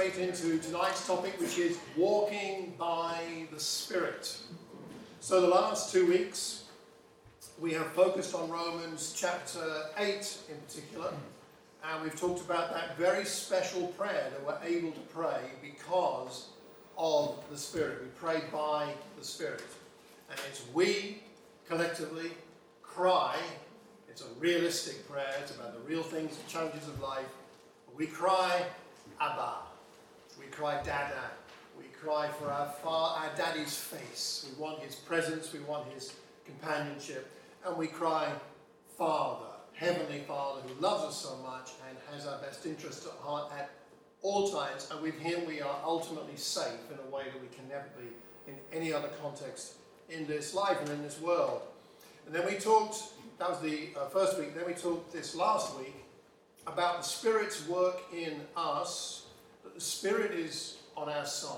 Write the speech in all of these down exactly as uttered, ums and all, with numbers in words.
straight into tonight's topic, which is walking by the Spirit. So the last two weeks, we have focused on Romans chapter eight in particular, and we've talked about that very special prayer that we're able to pray because of the Spirit. We pray by the Spirit. And it's we collectively cry. It's a realistic prayer. It's about the real things, the challenges of life. We cry, Abba. We cry, Dada. We cry for our far, our daddy's face. We want his presence. We want his companionship. And we cry, Father, Heavenly Father, who loves us so much and has our best interest at heart at all times. And with him we are ultimately safe in a way that we can never be in any other context in this life and in this world. And then we talked, that was the uh, first week, then we talked this last week about the Spirit's work in us, that the Spirit is on our side,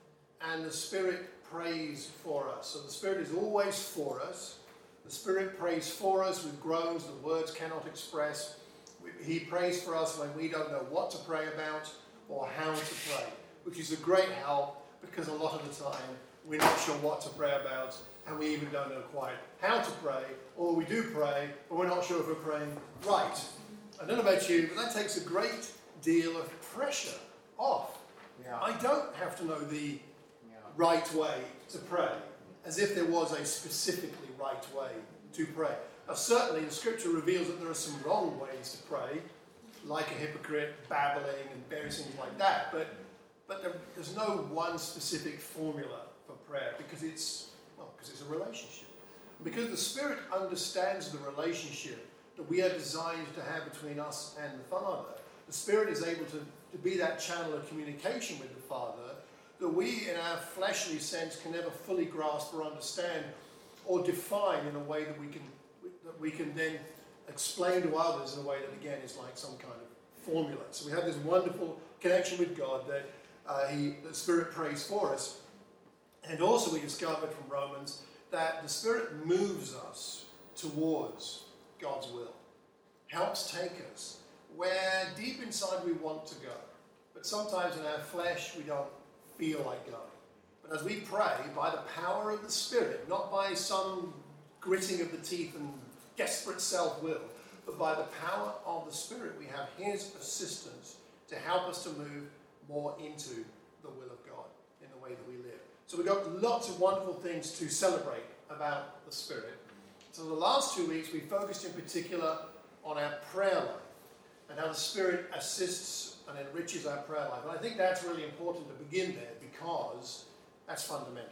and the Spirit prays for us. So the Spirit is always for us. The Spirit prays for us with groans the words cannot express. He prays for us when we don't know what to pray about or how to pray, which is a great help because a lot of the time we're not sure what to pray about and we even don't know quite how to pray, or we do pray but we're not sure if we're praying right. I don't know about you, but that takes a great deal of pressure off. Yeah. I don't have to know the Yeah. right way to pray, as if there was a specifically right way to pray. Now, certainly the scripture reveals that there are some wrong ways to pray, like a hypocrite, babbling and various things like that, but but there, there's no one specific formula for prayer because it's, well, because it's a relationship. Because the Spirit understands the relationship that we are designed to have between us and the Father. The Spirit is able to, to be that channel of communication with the Father that we, in our fleshly sense, can never fully grasp or understand or define in a way that we can that we can then explain to others in a way that, again, is like some kind of formula. So we have this wonderful connection with God that uh, He, the Spirit prays for us. And also we discovered from Romans that the Spirit moves us towards God's will, helps take us where deep inside we want to go. But sometimes in our flesh we don't feel like going. But as we pray, by the power of the Spirit, not by some gritting of the teeth and desperate self-will, but by the power of the Spirit, we have His assistance to help us to move more into the will of God in the way that we live. So we've got lots of wonderful things to celebrate about the Spirit. So the last two weeks we focused in particular on our prayer life and how the Spirit assists and enriches our prayer life. And I think that's really important to begin there because that's fundamental.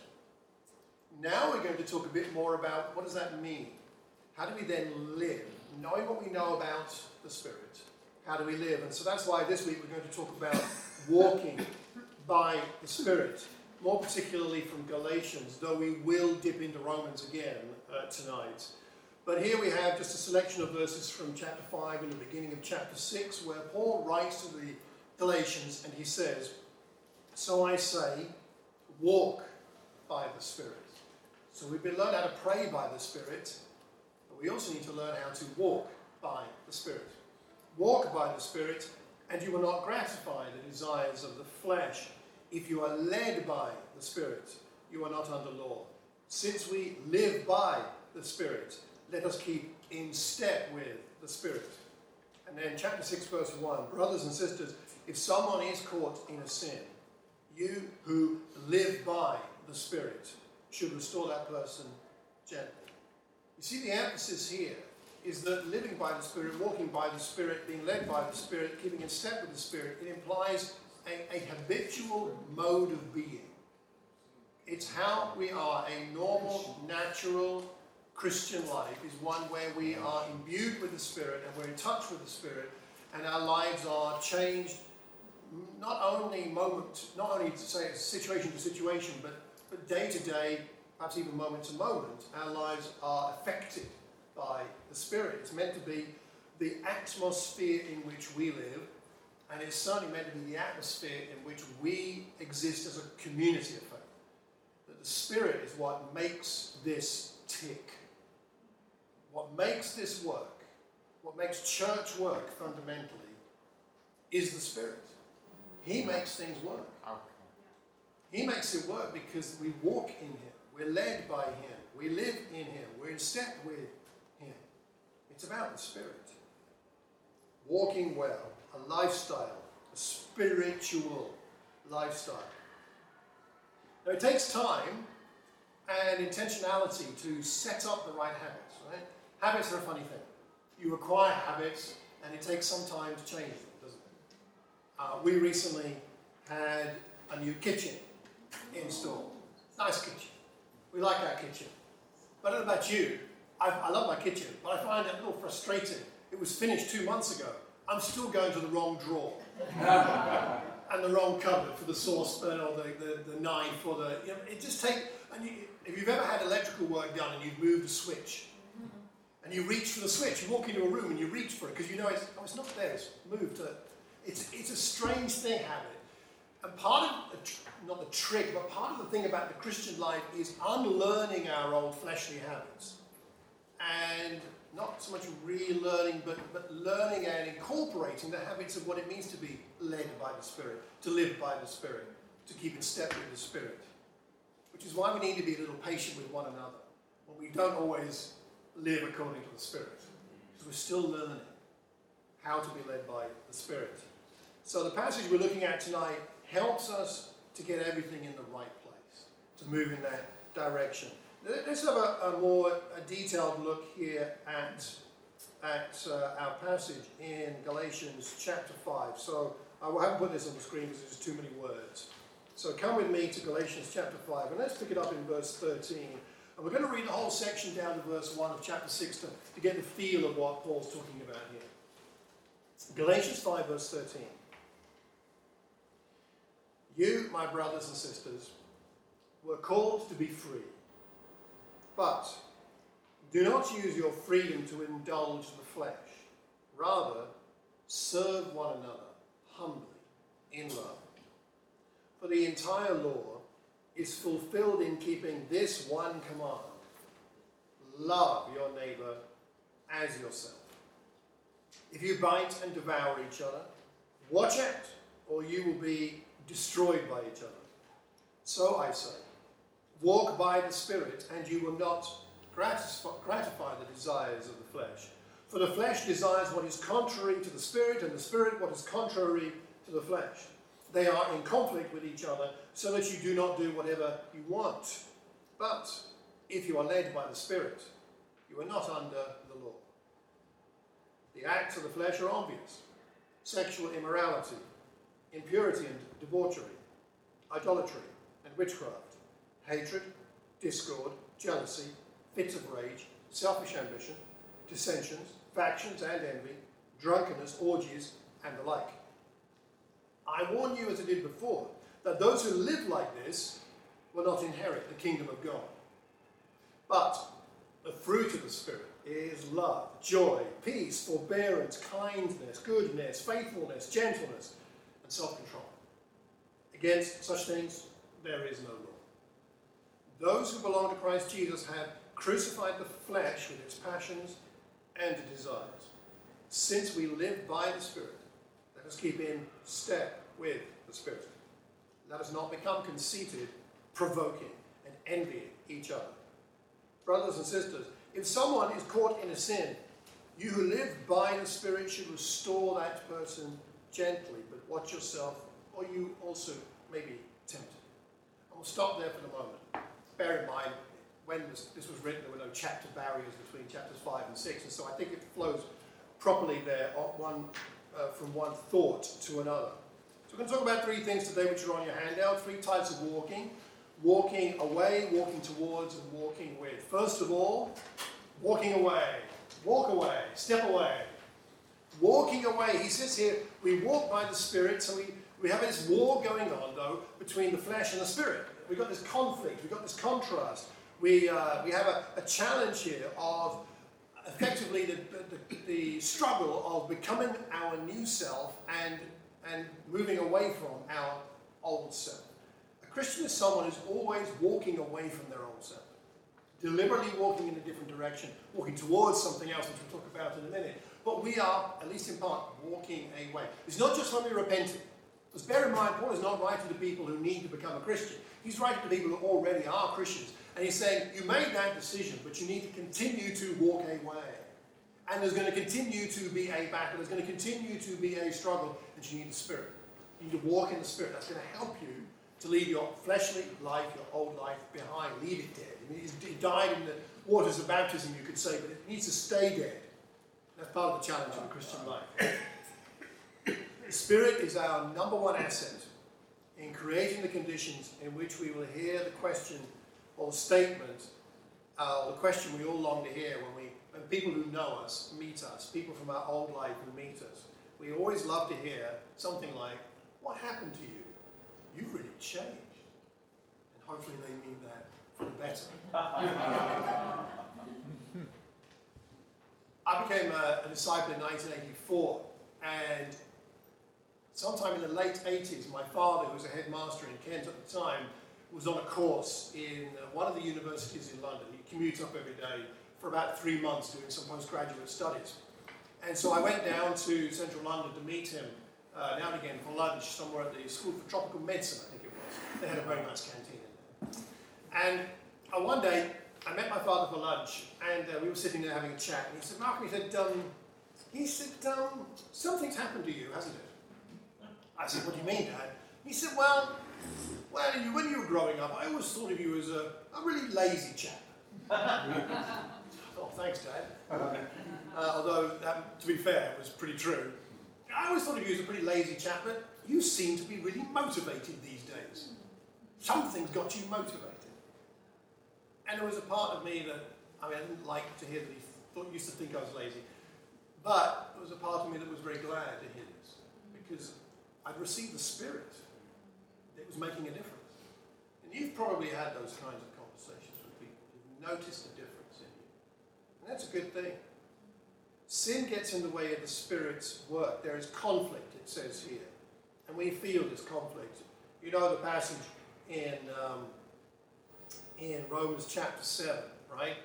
Now we're going to talk a bit more about what does that mean? How do we then live? Knowing what we know about the Spirit, how do we live? And so that's why this week we're going to talk about walking by the Spirit, more particularly from Galatians, though we will dip into Romans again uh, tonight. But here we have just a selection of verses from chapter five and the beginning of chapter six, where Paul writes to the Galatians and he says, "So I say, walk by the Spirit." So we've been learning how to pray by the Spirit, but we also need to learn how to walk by the Spirit. Walk by the Spirit, and you will not gratify the desires of the flesh. If you are led by the Spirit, you are not under law. Since we live by the Spirit, let us keep in step with the Spirit. And then chapter six, verse one, brothers and sisters, if someone is caught in a sin, you who live by the Spirit should restore that person gently. You see, the emphasis here is that living by the Spirit, walking by the Spirit, being led by the Spirit, keeping in step with the Spirit, it implies a, a habitual mode of being. It's how we are. A normal, natural Christian life is one where we are imbued with the Spirit and we're in touch with the Spirit, and our lives are changed not only moment, not only to say situation to situation, but, but day to day, perhaps even moment to moment. Our lives are affected by the Spirit. It's meant to be the atmosphere in which we live, and it's certainly meant to be the atmosphere in which we exist as a community of faith. That the Spirit is what makes this tick. What makes this work, what makes church work fundamentally, is the Spirit. He makes things work. He makes it work because we walk in Him. We're led by Him. We live in Him. We're in step with Him. It's about the Spirit. Walking well, a lifestyle, a spiritual lifestyle. Now it takes time and intentionality to set up the right habits, right? Habits are a funny thing. You acquire habits and it takes some time to change them, doesn't it? Uh, we recently had a new kitchen installed. Nice kitchen. We like our kitchen. But I don't know about you. I, I love my kitchen, but I find it a little frustrating. It was finished two months ago. I'm still going to the wrong drawer. And the wrong cupboard for the saucepan or the, the, the knife or the... You know, it just takes... And you, if you've ever had electrical work done and you've moved a switch, and you reach for the switch, you walk into a room and you reach for it because you know it's, oh, it's not there, it's moved. To, it's, it's a strange thing, habit. And part of, not the trick, but part of the thing about the Christian life is unlearning our old fleshly habits. And not so much relearning, but, but learning and incorporating the habits of what it means to be led by the Spirit, to live by the Spirit, to keep in step with the Spirit. Which is why we need to be a little patient with one another. When we don't always live according to the Spirit. Because we're still learning how to be led by the Spirit. So the passage we're looking at tonight helps us to get everything in the right place, to move in that direction. Let's have a, a more a detailed look here at, at uh, our passage in Galatians chapter five. So I haven't put this on the screen because there's too many words. So come with me to Galatians chapter five, and let's pick it up in verse thirteen. And we're going to read the whole section down to verse one of chapter six to, to get the feel of what Paul's talking about here. Galatians five, verse thirteen. You, my brothers and sisters, were called to be free. But do not use your freedom to indulge the flesh. Rather, serve one another humbly in love. For the entire law is fulfilled in keeping this one command: love your neighbor as yourself. If you bite and devour each other, watch out, or you will be destroyed by each other. So I say, walk by the Spirit, and you will not gratify, gratify the desires of the flesh. For the flesh desires what is contrary to the Spirit, and the Spirit what is contrary to the flesh. They are in conflict with each other, so that you do not do whatever you want. But if you are led by the Spirit, you are not under the law. The acts of the flesh are obvious: sexual immorality, impurity and debauchery, idolatry and witchcraft, hatred, discord, jealousy, fits of rage, selfish ambition, dissensions, factions and envy, drunkenness, orgies, and the like. I warn you, as I did before, that those who live like this will not inherit the kingdom of God. But the fruit of the Spirit is love, joy, peace, forbearance, kindness, goodness, faithfulness, gentleness, and self-control. Against such things there is no law. Those who belong to Christ Jesus have crucified the flesh with its passions and desires. Since we live by the Spirit, let us keep in step with the Spirit. Let us not become conceited, provoking, and envying each other. Brothers and sisters, if someone is caught in a sin, you who live by the Spirit should restore that person gently, but watch yourself, or you also may be tempted. And we'll stop there for the moment. Bear in mind, when this, this was written, there were no chapter barriers between chapters five and six, and so I think it flows properly there one, uh, from one thought to another. So we're going to talk about three things today which are on your handout, three types of walking. Walking away, walking towards, and walking with. First of all, walking away. Walk away, step away. Walking away, he says here, we walk by the Spirit, so we, we have this war going on, though, between the flesh and the Spirit. We've got this conflict, we've got this contrast. We, uh, we have a, a challenge here of effectively the, the, the struggle of becoming our new self and, and moving away from our old self. A Christian is someone who's always walking away from their old self, deliberately walking in a different direction, walking towards something else, which we'll talk about in a minute. But we are, at least in part, walking away. It's not just when we're repenting. Because bear in mind, Paul is not writing to people who need to become a Christian. He's writing to people who already are Christians. And he's saying, you made that decision, but you need to continue to walk a way. And there's going to continue to be a battle. There's going to continue to be a struggle. And you need the Spirit. You need to walk in the Spirit. That's going to help you to leave your fleshly life, your old life behind. Leave it dead. I mean, it died in the waters of baptism, you could say, but it needs to stay dead. That's part of the challenge of the Christian life. The Spirit is our number one asset in creating the conditions in which we will hear the question or statement, uh, or the question we all long to hear when we, when people who know us meet us, people from our old life who meet us. We always love to hear something like, what happened to you? You've really changed. And hopefully they mean that for the better. I became a, a disciple in nineteen eighty-four, and sometime in the late eighties, my father, who was a headmaster in Kent at the time, was on a course in uh, one of the universities in London. He commutes up every day for about three months doing some postgraduate studies. And so I went down to central London to meet him uh, now and again for lunch somewhere at the School for Tropical Medicine, I think it was. They had a very nice canteen in there. And uh, one day, I met my father for lunch, and uh, we were sitting there having a chat. And he said, Mark, he said, um, he said, um, something's happened to you, hasn't it? I said, what do you mean, Dad? He said, well, well, you, when you were growing up, I always thought of you as a, a really lazy chap. Oh, thanks, Dad. Uh, although, that, to be fair, was pretty true. I always thought of you as a pretty lazy chap, but you seem to be really motivated these days. Something's got you motivated. And there was a part of me that, I mean, I didn't like to hear that he thought, used to think I was lazy, but there was a part of me that was very glad to hear this, because I'd received the Spirit. It was making a difference. And you've probably had those kinds of conversations with people who've noticed a difference in you. And that's a good thing. Sin gets in the way of the Spirit's work. There is conflict, it says here. And we feel this conflict. You know the passage in, um, in Romans chapter seven, right?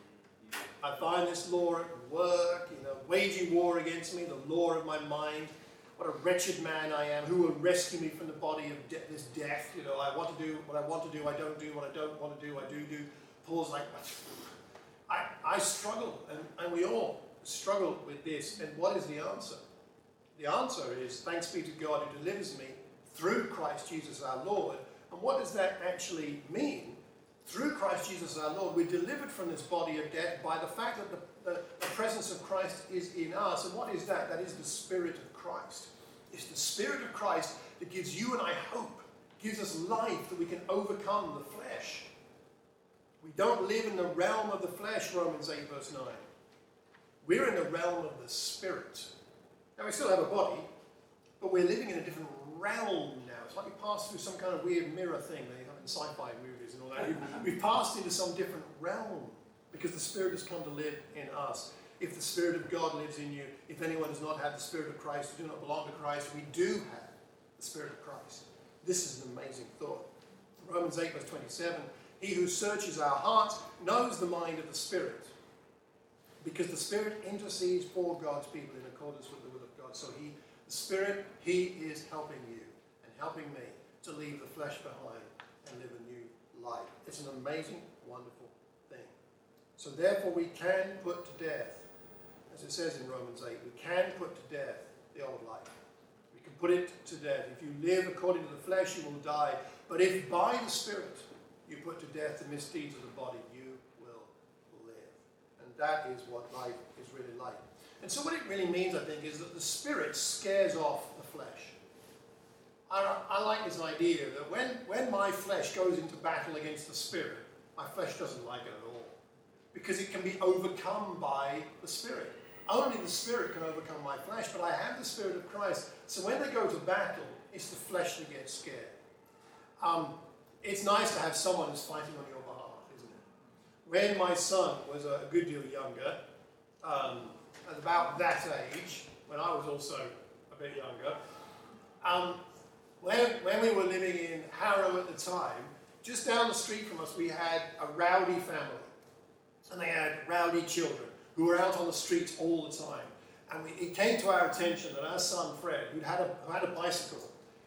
I find this law at work, you know, waging war against me, the law of my mind. What a wretched man I am. Who will rescue me from the body of de- this death? You know, I want to do what I want to do. I don't do what I don't want to do. I do do. Paul's like, I, I struggle, and, and we all struggle with this. And what is the answer? The answer is, thanks be to God who delivers me through Christ Jesus our Lord. And what does that actually mean? Through Christ Jesus our Lord, we're delivered from this body of death by the fact that the, the, the presence of Christ is in us. And what is that? That is the Spirit of Christ. It's the Spirit of Christ that gives you and I hope, gives us life that we can overcome the flesh. We don't live in the realm of the flesh, Romans eight verse nine. We're in the realm of the Spirit. Now we still have a body, but we're living in a different realm now. It's like we passed through some kind of weird mirror thing they have in sci-fi movies and all that. We've, we've passed into some different realm because the Spirit has come to live in us. If the Spirit of God lives in you, if anyone does not have the Spirit of Christ, who do not belong to Christ, we do have the Spirit of Christ. This is an amazing thought. Romans eight verse twenty-seven, he who searches our hearts knows the mind of the Spirit, because the Spirit intercedes for God's people in accordance with the will of God. So he, the Spirit, he is helping you and helping me to leave the flesh behind and live a new life. It's an amazing, wonderful thing. So therefore we can put to death, as it says in Romans eight, we can put to death the old life. We can put it to death. If you live according to the flesh, you will die. But if by the Spirit you put to death the misdeeds of the body, you will live. And that is what life is really like. And so what it really means, I think, is that the Spirit scares off the flesh. I, I like this idea that when, when my flesh goes into battle against the Spirit, my flesh doesn't like it at all. Because it can be overcome by the Spirit. Only the Spirit can overcome my flesh, but I have the Spirit of Christ. So when they go to battle, it's the flesh that gets scared. Um, it's nice to have someone who's fighting on your behalf, isn't it? When my son was a good deal younger, um, at about that age, when I was also a bit younger, um, when, when we were living in Harrow at the time, just down the street from us we had a rowdy family. And they had rowdy children who were out on the streets all the time. And we, it came to our attention that our son Fred, who'd had a, who had a bicycle,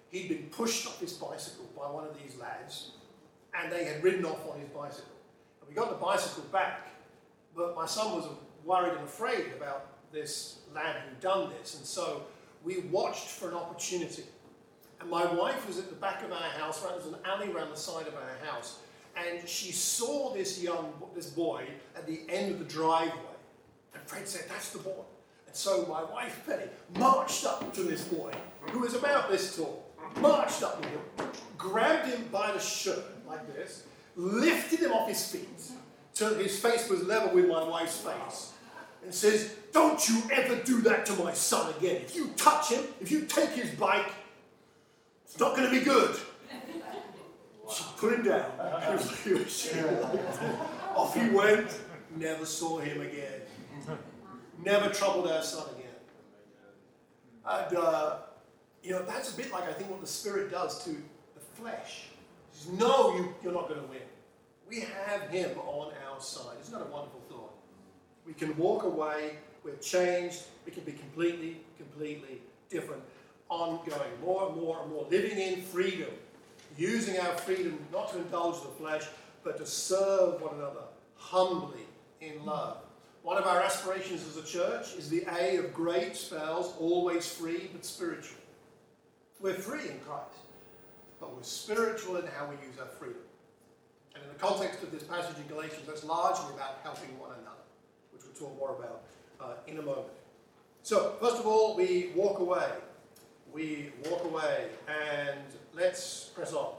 he'd been pushed off his bicycle by one of these lads, and they had ridden off on his bicycle. And we got the bicycle back, but my son was worried and afraid about this lad who'd done this, and so we watched for an opportunity. And my wife was at the back of our house, right, there's an alley around the side of our house, and she saw this young, this boy at the end of the driveway. And Fred said, that's the boy. And so my wife, Penny, marched up to this boy, who was about this tall, marched up to him, grabbed him by the shirt, like this, lifted him off his feet, till his face was level with my wife's face, and says, don't you ever do that to my son again. If you touch him, if you take his bike, it's not going to be good. She put him down. He was, he was, she off he went. Never saw him again. Never troubled our son again. And, uh, you know, that's a bit like I think what the Spirit does to the flesh. He says, no, you, you're not going to win. We have him on our side. Isn't that a wonderful thought? We can walk away. We're changed. We can be completely, completely different. Ongoing, more and more and more, living in freedom, using our freedom not to indulge the flesh, but to serve one another humbly in love. One of our aspirations as a church is the A of great spells, always free but spiritual. We're free in Christ, but we're spiritual in how we use our freedom. And in the context of this passage in Galatians, that's largely about helping one another, which we'll talk more about uh, in a moment. So, first of all, we walk away. We walk away, and let's press on.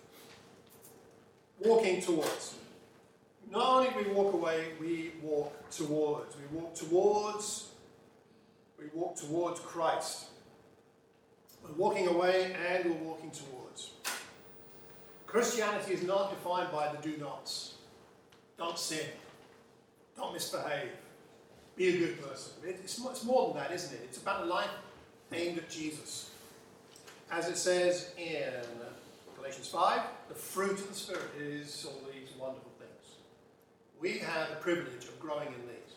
Walking towards. Not only do we walk away, we walk towards. We walk towards, we walk towards Christ. We're walking away and we're walking towards. Christianity is not defined by the do-nots. Don't sin. Don't misbehave. Be a good person. It's much more than that, isn't it? It's about a life aimed at Jesus. As it says in Galatians five, the fruit of the Spirit is all these wonderful things. We have the privilege of growing in these.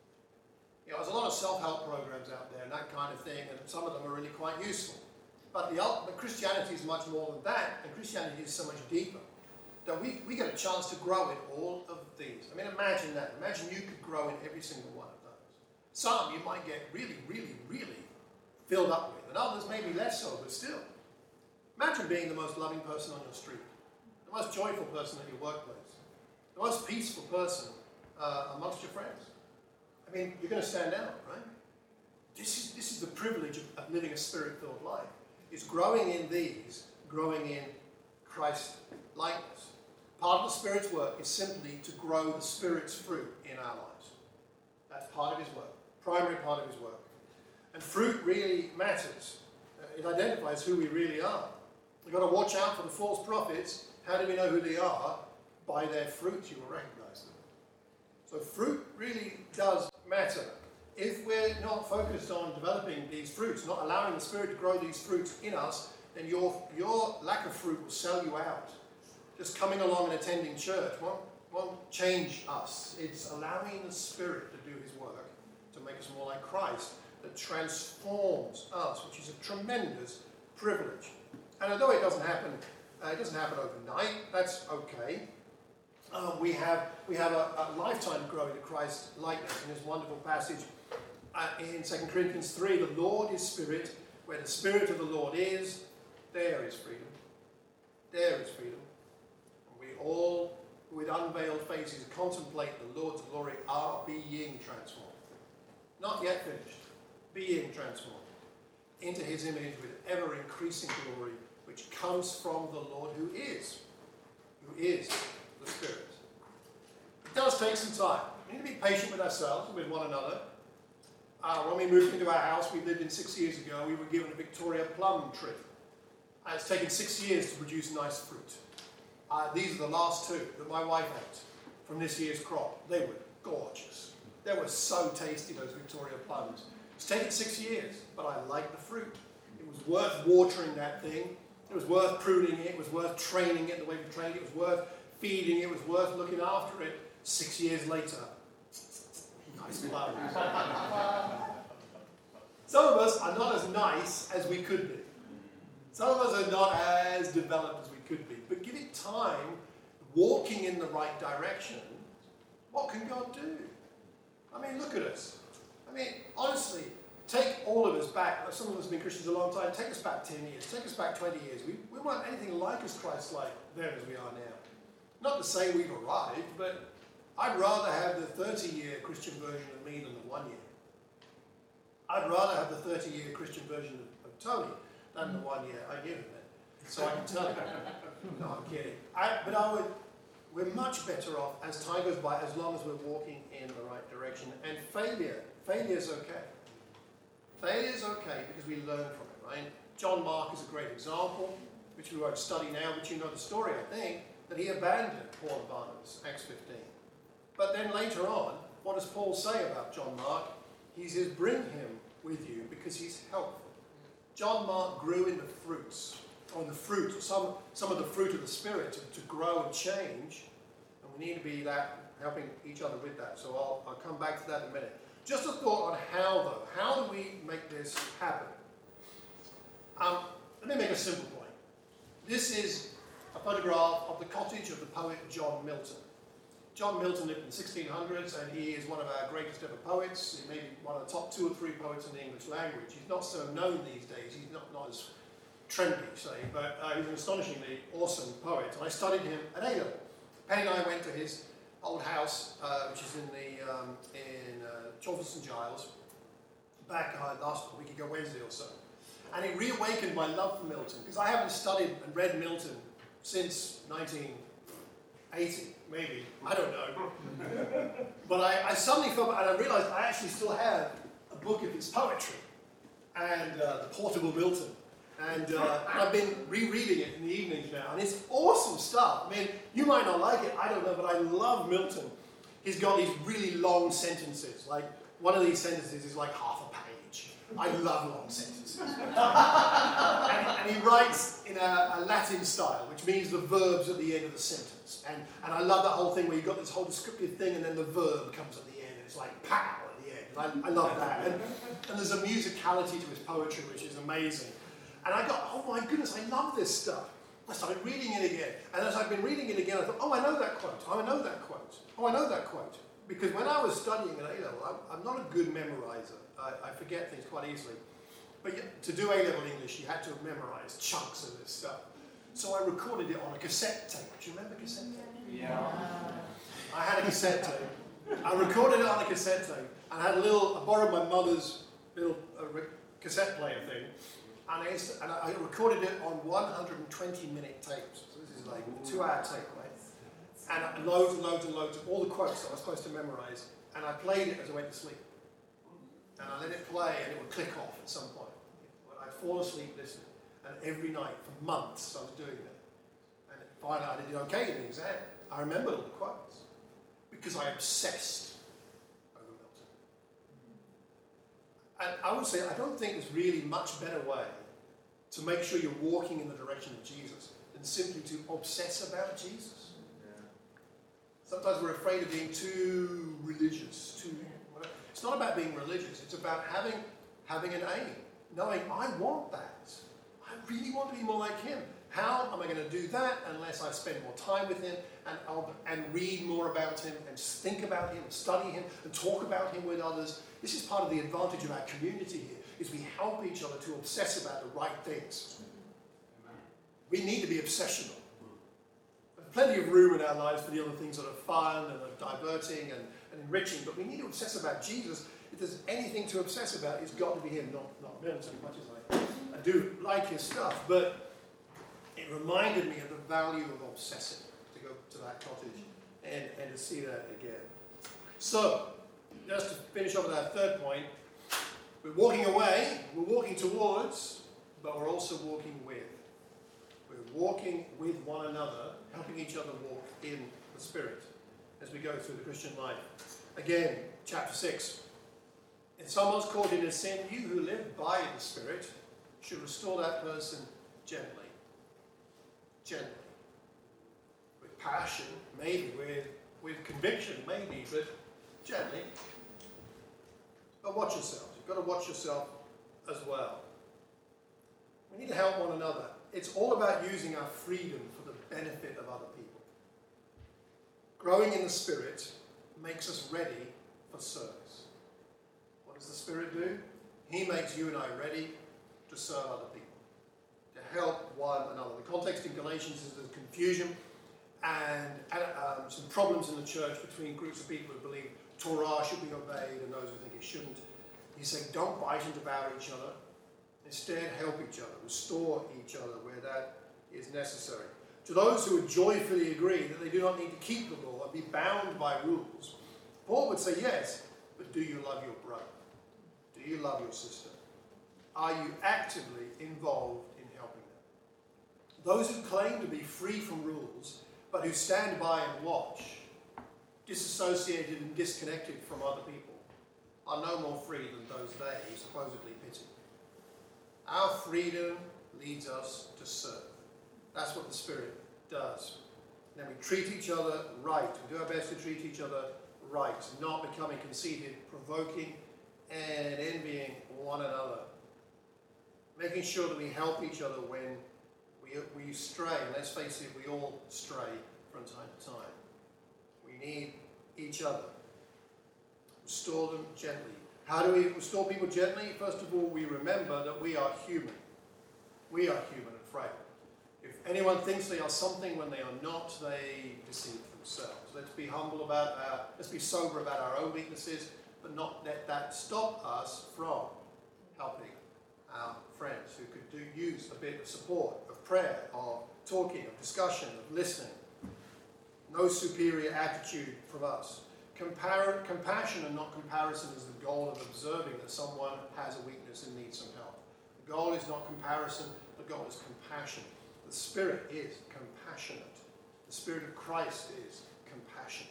You know, there's a lot of self-help programs out there and that kind of thing, and some of them are really quite useful. But the ultimate Christianity is much more than that, and Christianity is so much deeper. That we, we get a chance to grow in all of these. I mean, imagine that. Imagine you could grow in every single one of those. Some you might get really, really, really filled up with, and others maybe less so, but still. Imagine being the most loving person on your street, the most joyful person at your workplace, the most peaceful person uh, amongst your friends. I mean, you're going to stand out, right? This is, this is the privilege of, of living a spirit-filled life. It's growing in these, growing in Christ-likeness. Part of the Spirit's work is simply to grow the Spirit's fruit in our lives. That's part of his work, primary part of his work. And fruit really matters. It identifies who we really are. We've got to watch out for the false prophets. How do we know who they are? By their fruit you will recognize them. So fruit really does matter. If we're not focused on developing these fruits, not allowing the Spirit to grow these fruits in us, then your, your lack of fruit will sell you out. Just coming along and attending church won't, won't change us. It's allowing the Spirit to do his work to make us more like Christ that transforms us, which is a tremendous privilege. And although it doesn't happen, uh, it doesn't happen overnight, that's okay. Um, we have we have a, a lifetime growing to Christ likeness in this wonderful passage uh, in Second Corinthians three. The Lord is Spirit. Where the Spirit of the Lord is, there is freedom. There is freedom. And we all, with unveiled faces, contemplate the Lord's glory, are being transformed. Not yet finished. Being transformed into his image with ever-increasing glory, which comes from the Lord who is, who is the Spirit. It does take some time. We need to be patient with ourselves and with one another. Uh, when we moved into our house we lived in six years ago, we were given a Victoria plum tree. Uh, it's taken six years to produce nice fruit. Uh, these are the last two that my wife ate from this year's crop. They were gorgeous. They were so tasty, those Victoria plums. It's taken six years, but I like the fruit. It was worth watering that thing. It was worth pruning it. It was worth training it the way we trained it. It was worth feeding it. It was worth looking after it. Six years later, nice plums. Some of us are not as nice as we could be. Some of us are not as developed as we could be, but give it time, walking in the right direction, what can God do? I mean, look at us. I mean, honestly, take all of us back. Some of us have been Christians a long time. Take us back ten years. Take us back twenty years. We, we weren't anything like as Christ-like then as we are now. Not to say we've arrived, but I'd rather have the thirty-year Christian version of me than the one year. I'd rather have the thirty-year Christian version of, of Tony than the one year I give him it. So I can tell you. No, I'm kidding. I, but I would, we're much better off as time goes by, as long as we're walking in the right direction. And failure, failure is okay. Failure is okay because we learn from it, right? John Mark is a great example, which we won't study now, but you know the story, I think, that he abandoned Paul and Barnabas, Acts fifteen. But then later on, what does Paul say about John Mark? He says, bring him with you because he's helpful. John Mark grew in the fruits, or the fruit, some, some of the fruit of the Spirit to, to grow and change, and we need to be that, helping each other with that. So I'll, I'll come back to that in a minute. Just a thought on how, though. How do we make this happen? Um, let me make a simple point. This is a photograph of the cottage of the poet John Milton. John Milton lived in the sixteen hundreds, and he is one of our greatest ever poets. He may be one of the top two or three poets in the English language. He's not so known these days. He's not, not as trendy, say, but uh, he's an astonishingly awesome poet. And I studied him at A level. Penny and I went to his old house, uh, which is in the um, in uh, Chalfont Saint Giles, back uh, last week ago, Wednesday or so. And it reawakened my love for Milton, because I haven't studied and read Milton since nineteen eighty, maybe. I don't know. But I, I suddenly felt, and I realized I actually still have a book of his poetry, and uh, the Portable Milton. And uh, I've been rereading it in the evenings now, and it's awesome stuff. I mean, you might not like it, I don't know, but I love Milton. He's got these really long sentences. Like, one of these sentences is like half a page. I love long sentences. and, and he writes in a, a Latin style, which means the verbs at the end of the sentence. And, and I love that whole thing where you've got this whole descriptive thing, and then the verb comes at the end, and it's like pow at the end. And I, I love that. And, and there's a musicality to his poetry, which is amazing. And I got, oh my goodness, I love this stuff. I started reading it again. And as I've been reading it again, I thought, oh, I know that quote. Oh, I know that quote. Oh, I know that quote. Because when I was studying at A-level, I'm, I'm not a good memorizer. I, I forget things quite easily. But you, to do A-level English, you had to have memorized chunks of this stuff. So I recorded it on a cassette tape. Do you remember cassette tape? Yeah. I had a cassette tape. I recorded it on a cassette tape. And I had a little, I borrowed my mother's little uh, cassette player thing. And I, used to, and I recorded it on one hundred twenty minute tapes. So this is like a two hour tape, right? And loads and loads and loads of all the quotes that I was supposed to memorize. And I played it as I went to sleep. And I let it play, and it would click off at some point. I'd fall asleep listening. And every night for months I was doing that. And finally I did okay in the exam. I remembered all the quotes. Because I obsessed over Milton. And I would say, I don't think there's really much better way to make sure you're walking in the direction of Jesus than simply to obsess about Jesus. Yeah. Sometimes we're afraid of being too religious, too whatever. It's not about being religious, it's about having, having an aim, knowing I want that. I really want to be more like him. How am I going to do that unless I spend more time with him and, I'll, and read more about him and think about him and study him and talk about him with others? This is part of the advantage of our community here, is we help each other to obsess about the right things. We need to be obsessional. There's plenty of room in our lives for the other things that are fun and are diverting and, and enriching, but we need to obsess about Jesus. If there's anything to obsess about, it's got to be him, not, not Milton, as much as I, I do like his stuff. But it reminded me of the value of obsessing, to go to that cottage and, and to see that again. So, just to finish off with our third point, we're walking away, we're walking towards, but we're also walking with. We're walking with one another, helping each other walk in the Spirit as we go through the Christian life. Again, chapter six. If someone's caught in a sin, you who live by the Spirit should restore that person gently. Gently. With passion, maybe, with, with conviction, maybe, but gently. But watch yourself. You've got to watch yourself as well. We need to help one another. It's all about using our freedom for the benefit of other people. Growing in the Spirit makes us ready for service. What does the Spirit do? He makes you and I ready to serve other people, to help one another. The context in Galatians is there's confusion and um, some problems in the church between groups of people who believe Torah should be obeyed and those who think it shouldn't. He's saying don't bite and devour each other. Instead, help each other, restore each other where that is necessary. To those who would joyfully agree that they do not need to keep the law and be bound by rules, Paul would say yes, but do you love your brother? Do you love your sister? Are you actively involved in helping them? Those who claim to be free from rules, but who stand by and watch, disassociated and disconnected from other people, are no more free than those they supposedly pity. Our freedom leads us to serve. That's what the Spirit does. And then we treat each other right. We do our best to treat each other right, not becoming conceited, provoking, and envying one another. Making sure that we help each other when we, we stray. And let's face it, we all stray from time to time. We need each other. Restore them gently. How do we restore people gently? First of all, we remember that we are human. We are human and frail. If anyone thinks they are something when they are not, they deceive themselves. Let's be humble about our, let's be sober about our own weaknesses, but not let that stop us from helping our friends who could do use a bit of support, of prayer, of talking, of discussion, of listening. No superior attitude from us. Compar- compassion and not comparison is the goal of observing that someone has a weakness and needs some help. The goal is not comparison, the goal is compassion. The Spirit is compassionate. The Spirit of Christ is compassionate.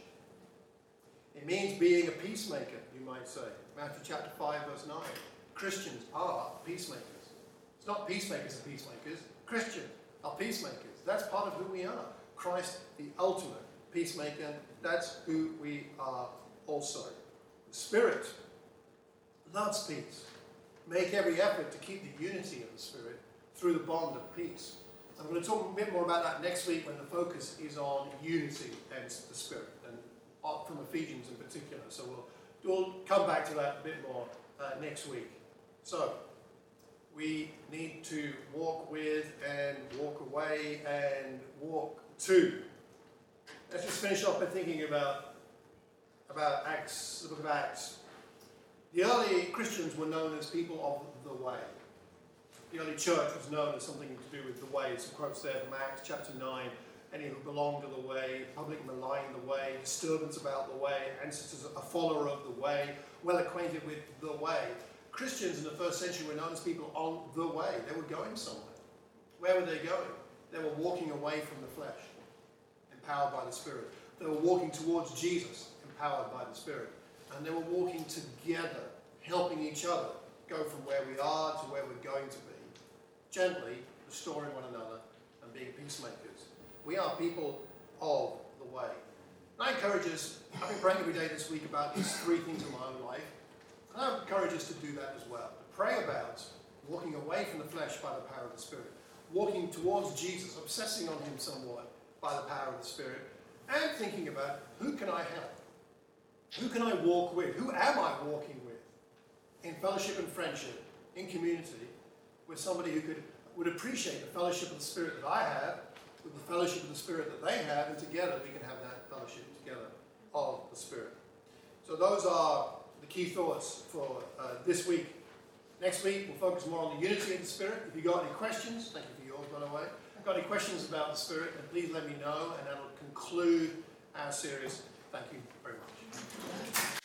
It means being a peacemaker, you might say. Matthew chapter five, verse nine. Christians are peacemakers. It's not peacemakers are peacemakers. Christians are peacemakers. That's part of who we are. Christ, the ultimate peacemaker, that's who we are also. The Spirit loves peace. Make every effort to keep the unity of the Spirit through the bond of peace. I'm going to talk a bit more about that next week when the focus is on unity and the Spirit, and from Ephesians in particular. So we'll, we'll come back to that a bit more uh, next week. So, we need to walk with and walk away and walk to. Let's just finish off by thinking about, about Acts, the book of Acts. The early Christians were known as people of the way. The early church was known as something to do with the way. Some quotes there from Acts chapter nine. Any who belonged to the way, public maligned the way, disturbance about the way, ancestors a follower of the way, well acquainted with the way. Christians in the first century were known as people on the way. They were going somewhere. Where were they going? They were walking away from the flesh, empowered by the Spirit. They were walking towards Jesus, empowered by the Spirit. And they were walking together, helping each other go from where we are to where we're going to be, gently restoring one another and being peacemakers. We are people of the way. And I encourage us, I've been praying every day this week about these three things in my own life. And I encourage us to do that as well. To pray about walking away from the flesh by the power of the Spirit. Walking towards Jesus, obsessing on him somewhat by the power of the Spirit. And thinking about, who can I help? Who can I walk with? Who am I walking with? In fellowship and friendship, in community, with somebody who could would appreciate the fellowship of the Spirit that I have, with the fellowship of the Spirit that they have, and together we can have that fellowship together of the Spirit. So those are the key thoughts for uh, this week. Next week, we'll focus more on the unity of the Spirit. If you've got any questions, thank you for yours, by the way. If you've got any questions about the Spirit, then please let me know, and that'll conclude our series. Thank you very much.